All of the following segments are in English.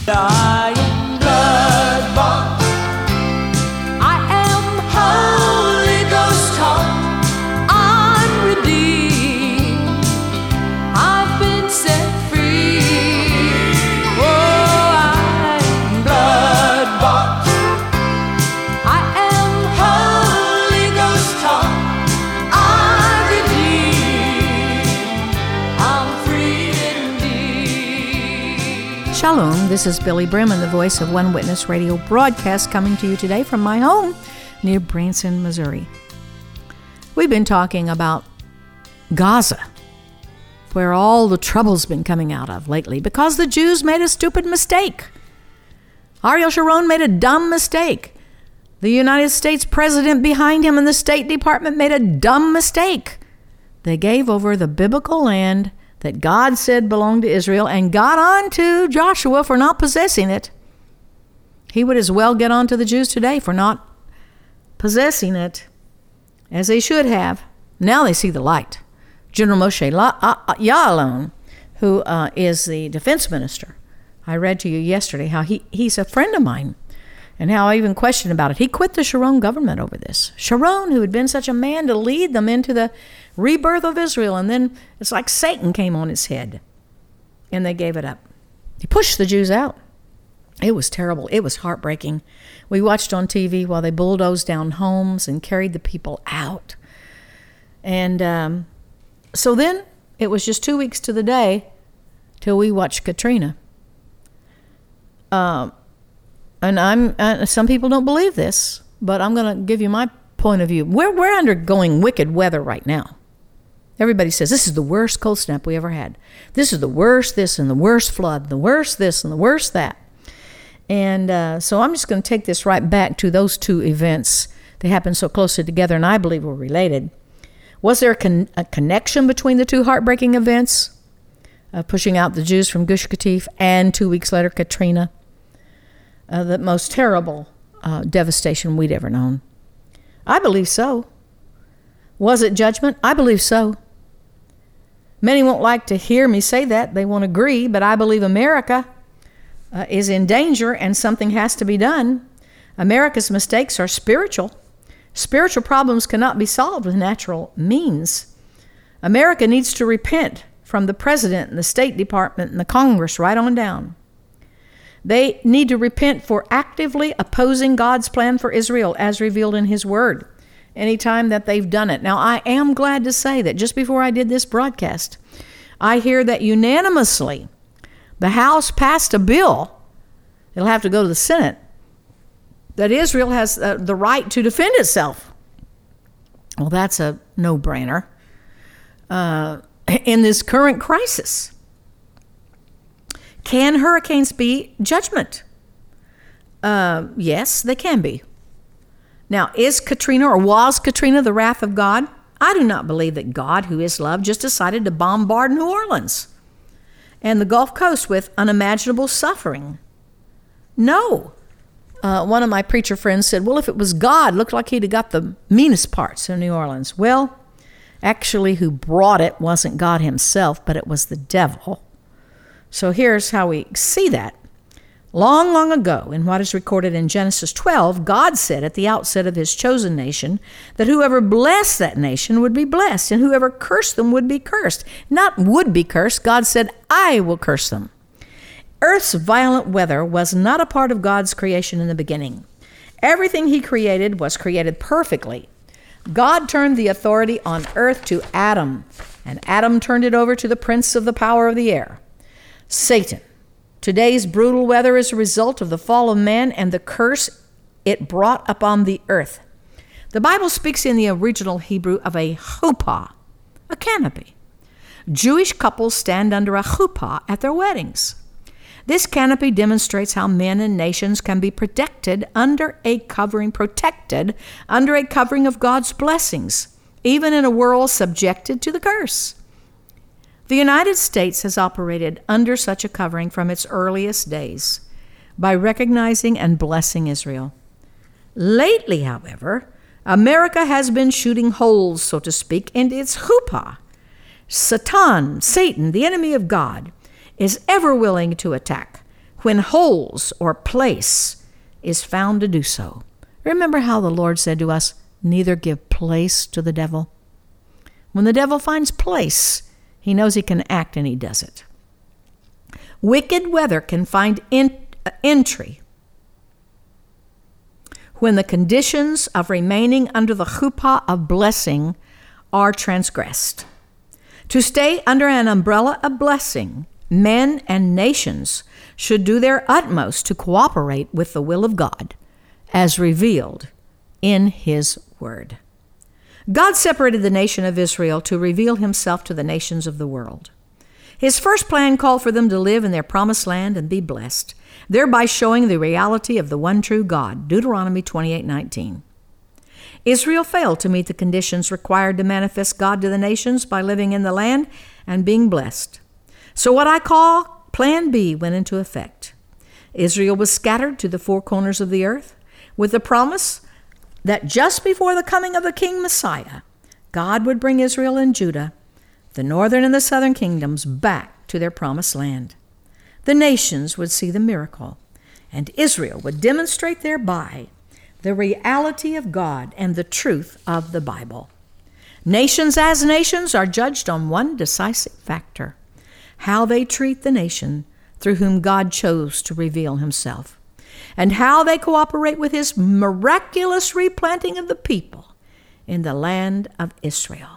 I am blood-bought. I am Holy Ghost taught. I'm redeemed. I've been set free. Oh, I am blood-bought. I am Holy Ghost taught. I'm redeemed. I'm free indeed. Shalom, this is Billy Bremen, the voice of One Witness Radio broadcast, coming to you today from my home near Branson, Missouri. We've been talking about Gaza, where all the trouble's been coming out of lately because the Jews made a stupid mistake. Ariel Sharon made a dumb mistake. The United States president behind him and the State Department made a dumb mistake. They gave over the biblical land that God said belonged to Israel and got on to Joshua for not possessing it. He would as well get on to the Jews today for not possessing it, as they should have. Now they see the light. General Moshe Ya'alon, who is the defense minister, I read to you yesterday how he's a friend of mine, and how I even questioned about it. He quit the Sharon government over this. Sharon, who had been such a man to lead them into the rebirth of Israel, and then it's like Satan came on his head, and they gave it up. He pushed the Jews out. It was terrible. It was heartbreaking. We watched on TV while they bulldozed down homes and carried the people out. And so then it was just 2 weeks to the day till we watched Katrina. And some people don't believe this, but I'm going to give you my point of view. We're undergoing wicked weather right now. Everybody says this is the worst cold snap we ever had. This is the worst this and the worst flood, the worst this and the worst that. And so I'm just going to take this right back to those two events. They happened so closely together, and I believe were related. Was there a connection between the two heartbreaking events, pushing out the Jews from Gush Katif, and 2 weeks later Katrina? The most terrible devastation we'd ever known. I believe so. Was it judgment? I believe so. Many won't like to hear me say that. They won't agree, but I believe America is in danger and something has to be done. America's mistakes are spiritual. Spiritual problems cannot be solved with natural means. America needs to repent from the president and the State Department and the Congress right on down. They need to repent for actively opposing God's plan for Israel as revealed in His Word anytime that they've done it. Now, I am glad to say that just before I did this broadcast, I hear that unanimously the House passed a bill, it'll have to go to the Senate, that Israel has the right to defend itself. Well, that's a no-brainer in this current crisis. Can hurricanes be judgment? Yes, they can be. Now, is Katrina or was Katrina the wrath of God? I do not believe that God, who is love, just decided to bombard New Orleans and the Gulf Coast with unimaginable suffering. No. One of my preacher friends said, well, if it was God, looked like he'd have got the meanest parts of New Orleans. Well, actually, who brought it wasn't God himself, but it was the devil. So here's how we see that. Long, long ago, in what is recorded in Genesis 12, God said at the outset of His chosen nation that whoever blessed that nation would be blessed, and whoever cursed them would be cursed. Not would be cursed. God said, I will curse them. Earth's violent weather was not a part of God's creation in the beginning. Everything He created was created perfectly. God turned the authority on earth to Adam, and Adam turned it over to the prince of the power of the air, Satan. Today's brutal weather is a result of the fall of man and the curse it brought upon the earth. The Bible speaks in the original Hebrew of a chuppah, a canopy. Jewish couples stand under a chuppah at their weddings. This canopy demonstrates how men and nations can be protected under a covering of God's blessings, even in a world subjected to the curse. The United States has operated under such a covering from its earliest days by recognizing and blessing Israel. Lately, however, America has been shooting holes, so to speak, into its chuppah. Satan, the enemy of God, is ever willing to attack when holes or place is found to do so. Remember how the Lord said to us, neither give place to the devil. When the devil finds place, he knows he can act and he does it. Wicked weather can find entry when the conditions of remaining under the chuppah of blessing are transgressed. To stay under an umbrella of blessing, men and nations should do their utmost to cooperate with the will of God as revealed in His Word. God separated the nation of Israel to reveal Himself to the nations of the world. His first plan called for them to live in their promised land and be blessed, thereby showing the reality of the one true God, Deuteronomy 28:19. Israel failed to meet the conditions required to manifest God to the nations by living in the land and being blessed. So what I call Plan B went into effect. Israel was scattered to the four corners of the earth with the promise that just before the coming of the King Messiah, God would bring Israel and Judah, the northern and the southern kingdoms, back to their promised land. The nations would see the miracle, and Israel would demonstrate thereby the reality of God and the truth of the Bible. Nations as nations are judged on one decisive factor: how they treat the nation through whom God chose to reveal Himself, and how they cooperate with His miraculous replanting of the people in the land of Israel.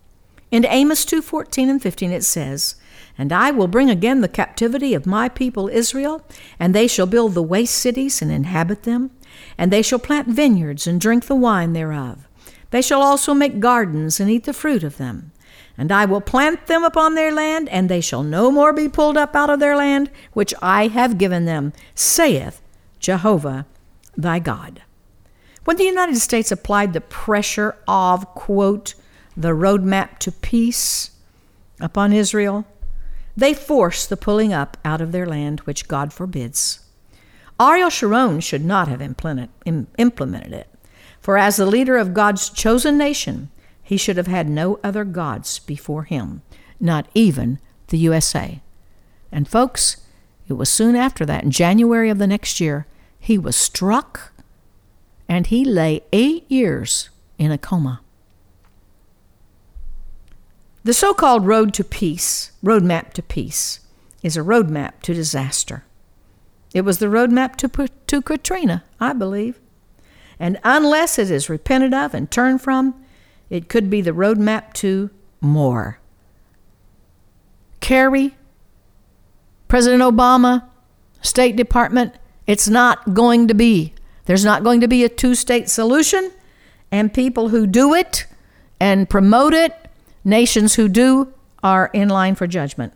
In Amos 2:14 and 15 it says, "And I will bring again the captivity of my people Israel, and they shall build the waste cities and inhabit them, and they shall plant vineyards and drink the wine thereof. They shall also make gardens and eat the fruit of them. And I will plant them upon their land, and they shall no more be pulled up out of their land, which I have given them, saith Jehovah thy God." When the United States applied the pressure of, quote, the roadmap to peace upon Israel, they forced the pulling up out of their land, which God forbids. Ariel Sharon should not have implemented it, for as the leader of God's chosen nation, he should have had no other gods before him, not even the USA. And folks, it was soon after that, in January of the next year, he was struck, and he lay 8 years in a coma. The so-called roadmap to peace, is a roadmap to disaster. It was the roadmap to Katrina, I believe. And unless it is repented of and turned from, it could be the roadmap to more. Kerry, President Obama, State Department, it's not going to be. There's not going to be a two-state solution, and people who do it and promote it, nations who do, are in line for judgment.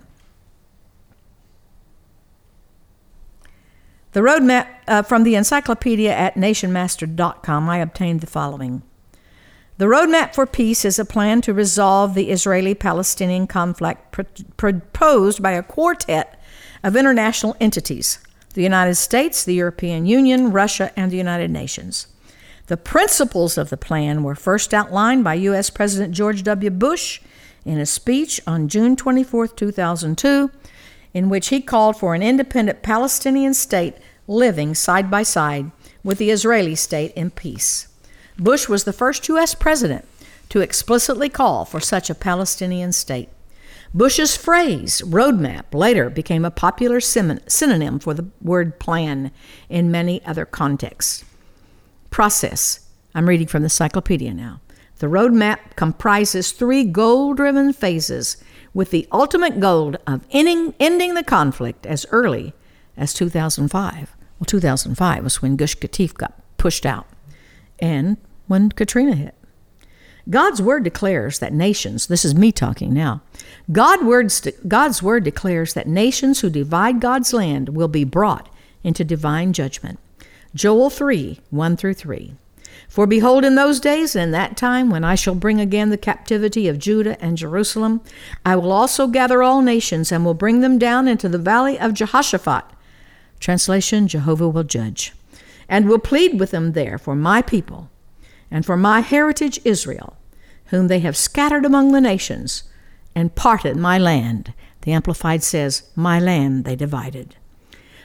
The roadmap from the encyclopedia at nationmaster.com, I obtained the following. The roadmap for peace is a plan to resolve the Israeli-Palestinian conflict proposed by a quartet of international entities: the United States, the European Union, Russia, and the United Nations. The principles of the plan were first outlined by U.S. President George W. Bush in a speech on June 24, 2002, in which he called for an independent Palestinian state living side by side with the Israeli state in peace. Bush was the first U.S. president to explicitly call for such a Palestinian state. Bush's phrase, roadmap, later became a popular synonym for the word plan in many other contexts. Process. I'm reading from the encyclopedia now. The roadmap comprises 3 goal-driven phases with the ultimate goal of ending the conflict as early as 2005. Well, 2005 was when Gush Katif got pushed out and when Katrina hit. God's word declares that nations, this is me talking now, God's word declares that nations who divide God's land will be brought into divine judgment. Joel 3, 1-3. For behold, in those days and in that time, when I shall bring again the captivity of Judah and Jerusalem, I will also gather all nations and will bring them down into the valley of Jehoshaphat. Translation, Jehovah will judge, and will plead with them there for my people and for my heritage Israel, whom they have scattered among the nations and parted my land. The Amplified says, my land they divided.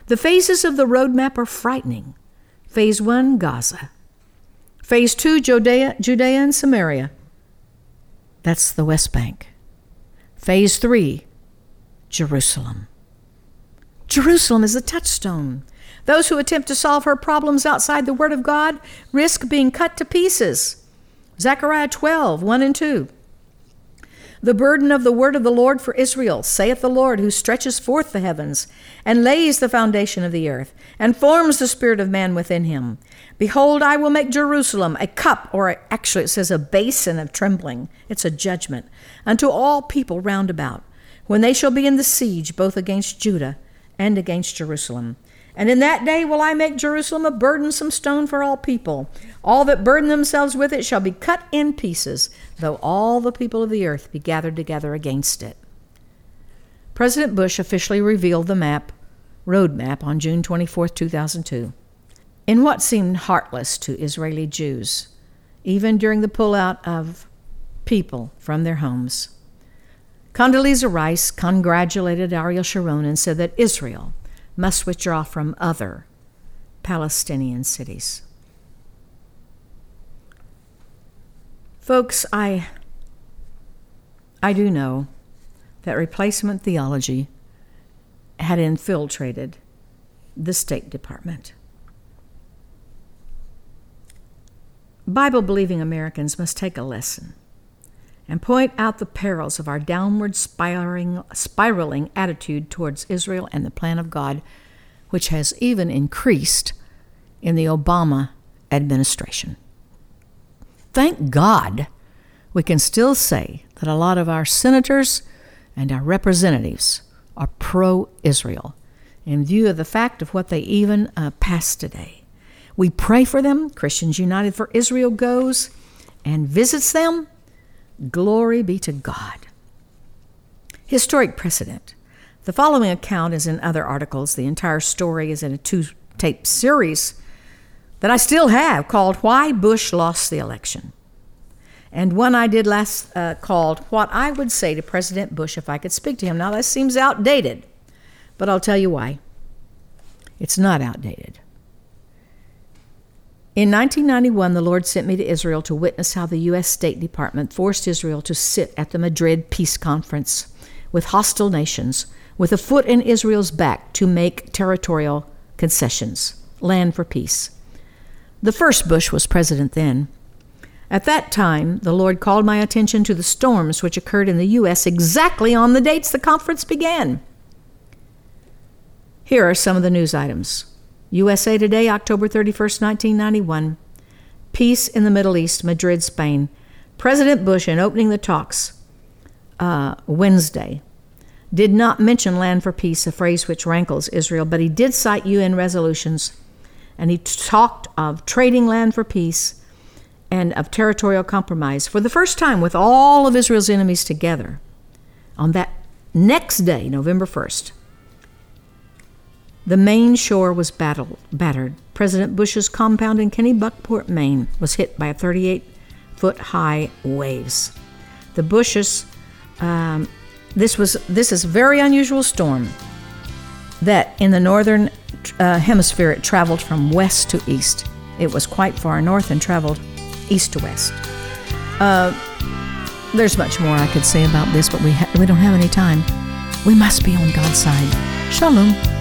The phases of the roadmap are frightening. Phase 1, Gaza. Phase 2, Judea and Samaria. That's the West Bank. Phase 3, Jerusalem. Jerusalem is the touchstone. Those who attempt to solve her problems outside the Word of God risk being cut to pieces. Zechariah 12, 1 and 2. The burden of the word of the Lord for Israel, saith the Lord, who stretches forth the heavens, and lays the foundation of the earth, and forms the spirit of man within him. Behold, I will make Jerusalem a cup, or actually it says a basin of trembling. It's a judgment, unto all people round about, when they shall be in the siege, both against Judah and against Jerusalem. And in that day will I make Jerusalem a burdensome stone for all people. All that burden themselves with it shall be cut in pieces, though all the people of the earth be gathered together against it. President Bush officially revealed the roadmap on June 24, 2002. In what seemed heartless to Israeli Jews, even during the pullout of people from their homes, Condoleezza Rice congratulated Ariel Sharon and said that Israel must withdraw from other Palestinian cities. Folks, I do know that replacement theology had infiltrated the State Department. Bible-believing Americans must take a lesson and point out the perils of our downward spiraling attitude towards Israel and the plan of God, which has even increased in the Obama administration. Thank God we can still say that a lot of our senators and our representatives are pro-Israel in view of the fact of what they even passed today. We pray for them. Christians United for Israel goes and visits them. Glory be to God. Historic precedent. The following account is in other articles. The entire story is in a 2-tape series that I still have called Why Bush Lost the Election. And one I did last called What I Would Say to President Bush If I Could Speak to Him. Now that seems outdated, but I'll tell you why. It's not outdated. In 1991, the Lord sent me to Israel to witness how the U.S. State Department forced Israel to sit at the Madrid Peace Conference with hostile nations, with a foot in Israel's back to make territorial concessions, land for peace. The first Bush was president then. At that time, the Lord called my attention to the storms which occurred in the U.S. exactly on the dates the conference began. Here are some of the news items. USA Today, October 31st, 1991. Peace in the Middle East, Madrid, Spain. President Bush, in opening the talks Wednesday, did not mention land for peace, a phrase which rankles Israel, but he did cite UN resolutions, and he talked of trading land for peace and of territorial compromise for the first time with all of Israel's enemies together. On that next day, November 1st, the main shore was battered. President Bush's compound in Kennebunkport, Maine, was hit by a 38-foot-high waves. The Bushes, this is a very unusual storm that in the northern hemisphere it traveled from west to east. It was quite far north and traveled east to west. There's much more I could say about this, but we don't have any time. We must be on God's side. Shalom.